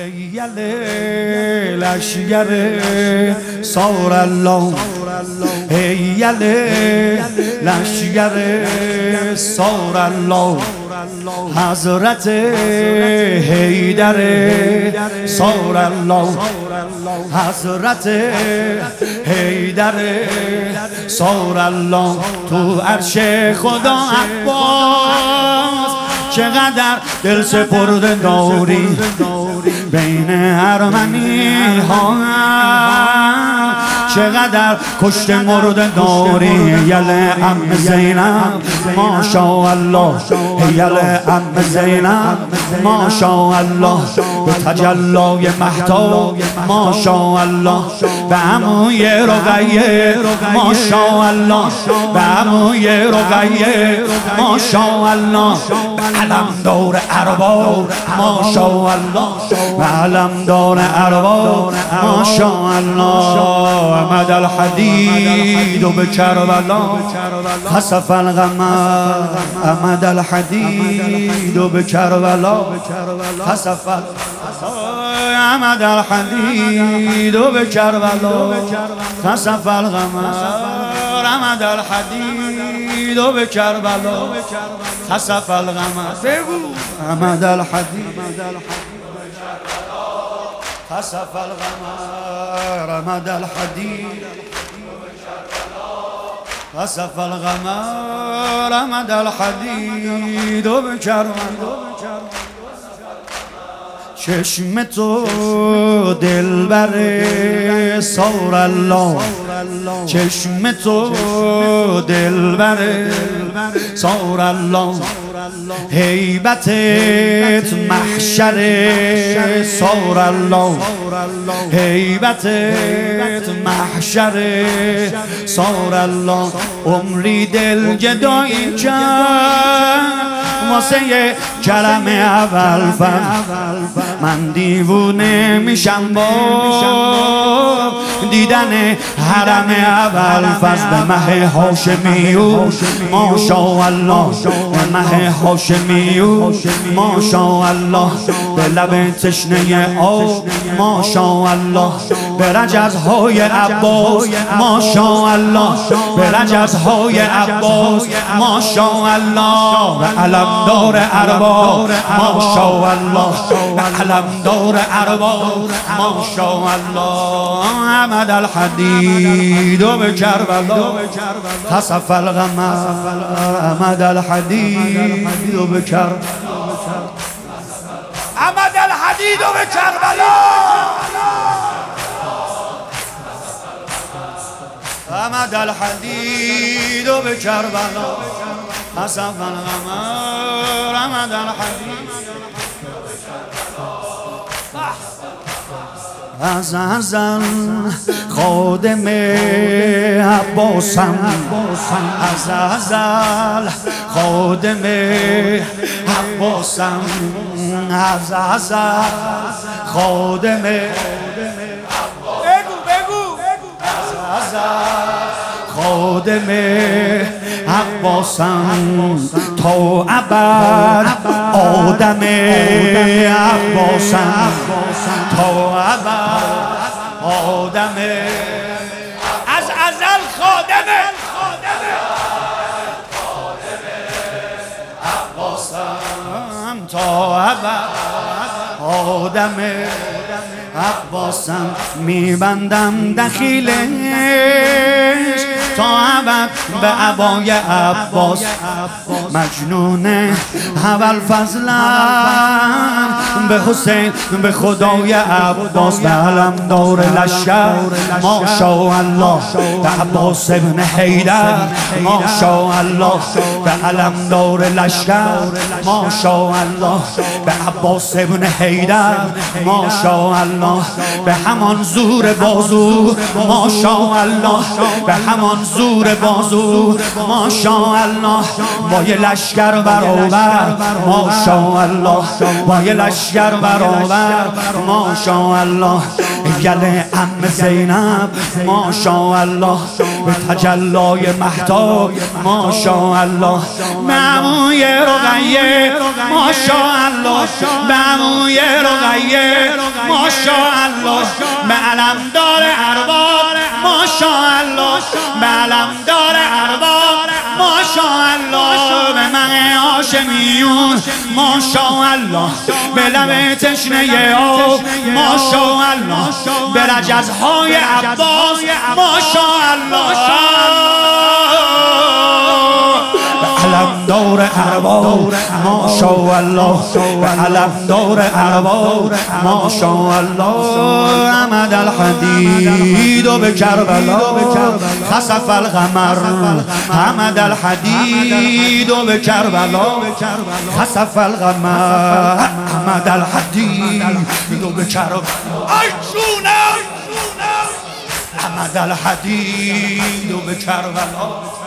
هیل لشگر سار الله هیل لشگر سار الله حضرت حیدر سار الله حضرت حیدر سار الله تو عرش خدا عباس چقدر دل سپرده داری بین ارمنی ها چقدر کشته مرده داری یل ام زینب ماشاءالله یل ام زینب ماشاءالله به تجلای مهتاب ماشاءالله به عموی رقیه ماشاءالله به عموی رقیه ماشاءالله به علمدار ارباب ماشاءالله به علمدار ارباب ماشاءالله آمد الحدید به کربلا خسف القمر آمد الحدید به کربلا خسف آمد الحدید به کربلا خسف القمر آمد الحدید به کربلا خسف القمر آمد الحدید خسف القمر آمد الحدید خسف القمر آمد الحدید به کربلا چشم تو دلبر سار الله چشم تو دلبر سار الله هیبتت محشر سار الله هیبتت محشر سار الله عمری دل گدایی کرد واسه کرم اول من دیوونه میشم با دیدن حرم اول به مه هاشمیو ماشاءالله به مه هاشمیو ماشاءالله به لب تشنه آب ماشاءالله به رجزهای عباس ماشاءالله به رجزهای عباس ماشاءالله به علمدار ارباب ماشاءالله به علمدار ارباب ماشاءالله آمد الحدید به کربلا خسف القمر آمد الحدید به کربلا آمد الحدید به کربلا آمد الحدید به کربلا خسف القمر آمد الحدید از ازل خادم عباسم از ازل خادم عباسم از ازل خادم از ازل خادم عباسم تا ابد آدم عباسم تا ابد آدم از ازل خادم عباسم تا ابد آدم عباسم میبندم دخیلش تا ابد به عبای عباس مجنون اول فضلم به حسین به خدای عباس به علمدار لشکر ماشاءالله به عباس ابن حیدر ماشاءالله به علمدار لشکر ماشاءالله به عباس ابن حیدر ماشاءالله به همان زور بازو ماشاءالله به همان زور بازو ماشاءالله با یه لشکر برابر ماشاءالله با یه لشکر برابر ماشاءالله گل ام زینب ماشاءالله به تجلای مهتاب ماشاءالله به عموی رقیه ماشاءالله به عموی رقیه ماشاءالله به علمدار ارباب ماشاءالله به علمدار ارباب ماشاءالله به من هاشمیون ماشاءالله به لب تشنه آب ماشاءالله به رجزهای عباس ماشاءالله علمدار ارباب ماشاءالله علمدار ارباب ماشاءالله عمد الحدید به کربلا خسف القمر عمد الحدید به کربلا خسف القمر عمد الحدید به کربلا عمد الحدید به کربلا